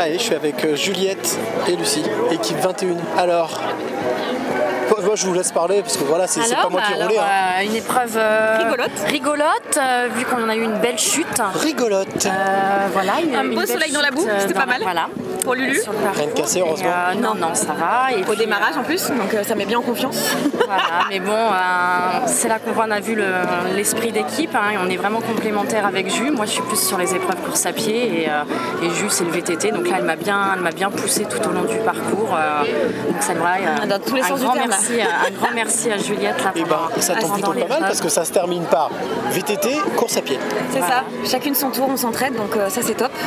Allez, je suis avec Juliette et Lucie, équipe 21. Alors, moi je vous laisse parler parce que voilà, c'est pas moi qui roulais. Une épreuve rigolote, vu qu'on a eu une belle chute. Rigolote. Voilà, un beau soleil dans la boue, c'était pas mal. Voilà. Pour Lulu. Rien de cassé, heureusement. Non, ça va. Et au démarrage en plus, donc ça met bien en confiance. Voilà, mais bon, c'est là qu'on voit, on a vu l'esprit d'équipe. Et on est vraiment complémentaires avec Jus. Moi, je suis plus sur les épreuves course à pied et Jus, c'est le VTT. Donc là, elle m'a bien poussé tout au long du parcours. Donc ça va. Dans tous les sens du terme. Un grand merci à Juliette. Là, ça tombe plutôt pas mal parce que ça se termine par VTT, course à pied. C'est ça. Chacune son tour, on s'entraide, donc ça c'est top.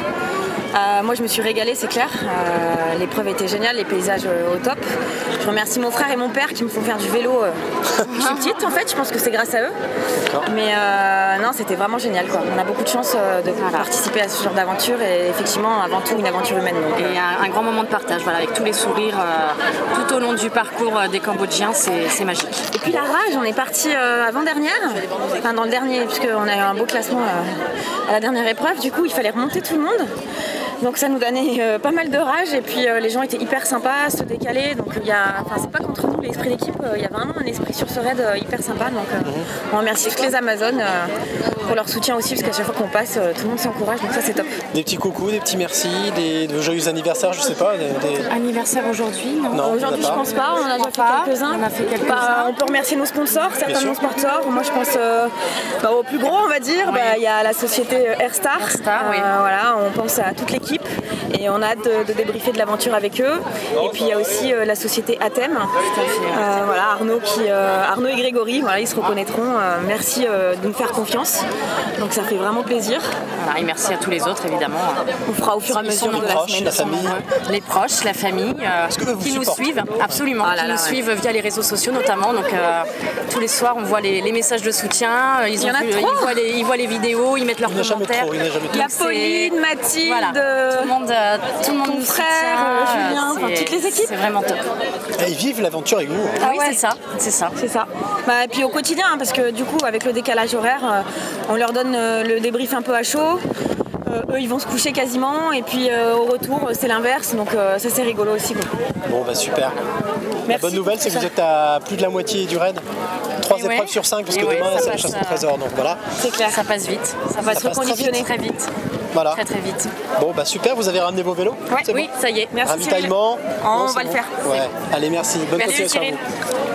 Moi je me suis régalée, c'est clair. L'épreuve était géniale, les paysages au top. Je remercie mon frère et mon père qui me font faire du vélo. Je suis petite en fait, je pense que c'est grâce à eux. Mais non, c'était vraiment génial quoi. On a beaucoup de chance de participer à ce genre d'aventure et effectivement avant tout une aventure humaine. Donc, et un grand moment de partage, voilà, avec tous les sourires tout au long du parcours des Cambodgiens, c'est magique. Et puis la rage, on est parti avant-dernière, enfin dans le dernier, puisqu'on a eu un beau classement à la dernière épreuve, du coup il fallait remonter tout le monde. Donc ça nous donnait pas mal de rage et puis les gens étaient hyper sympas, se décalaient. Donc c'est pas contre nous l'esprit d'équipe, il y a vraiment un esprit sur ce raid hyper sympa. Donc on remercie toutes les Amazones pour leur soutien aussi parce qu'à chaque fois qu'on passe, tout le monde s'encourage. Donc ça c'est top. Des petits coucous, des petits merci, de joyeux anniversaires, je sais pas. Anniversaire aujourd'hui? Non, aujourd'hui je pense pas, on en a déjà fait quelques-uns. On peut remercier nos sponsors, certains de nos sponsors. Moi je pense au plus gros on va dire. Il y a la société Airstar. Voilà, on pense à toute l'équipe. Et on a hâte de débriefer de l'aventure avec eux. Et puis il y a aussi la société Athème. Voilà, Arnaud et Grégory, voilà, ils se reconnaîtront. Merci de nous faire confiance. Donc ça fait vraiment plaisir. Voilà, et merci à tous les autres évidemment. On fera au fur et à mesure de la semaine. La famille. Les proches, la famille qui nous suivent, absolument, qui nous suivent via les réseaux sociaux notamment. Donc tous les soirs on voit les messages de soutien, ils voient les vidéos, ils mettent leurs commentaires. Il y a Pauline, Mathilde. Voilà. Tout le monde ton frère, Julien, toutes les équipes. C'est vraiment top. Et ils vivent l'aventure avec vous. Oui, c'est ça. Et puis au quotidien, parce que du coup, avec le décalage horaire, on leur donne le débrief un peu à chaud. Eux, ils vont se coucher quasiment, et puis au retour, c'est l'inverse. Donc ça, c'est rigolo aussi. Quoi. Bon, super. Merci. La bonne nouvelle, c'est que vous êtes à plus de la moitié du raid. 3 épreuves sur 5, parce que demain, c'est la chasse au trésor. Donc voilà. C'est clair, ça passe vite. Ça va se reconditionner très vite. Voilà. Très vite. Bon, super, vous avez ramené vos vélos? Oui, ça y est. Merci. Ravitaillement. On va le faire. Ouais. Allez, merci. Bonne continuation à vous.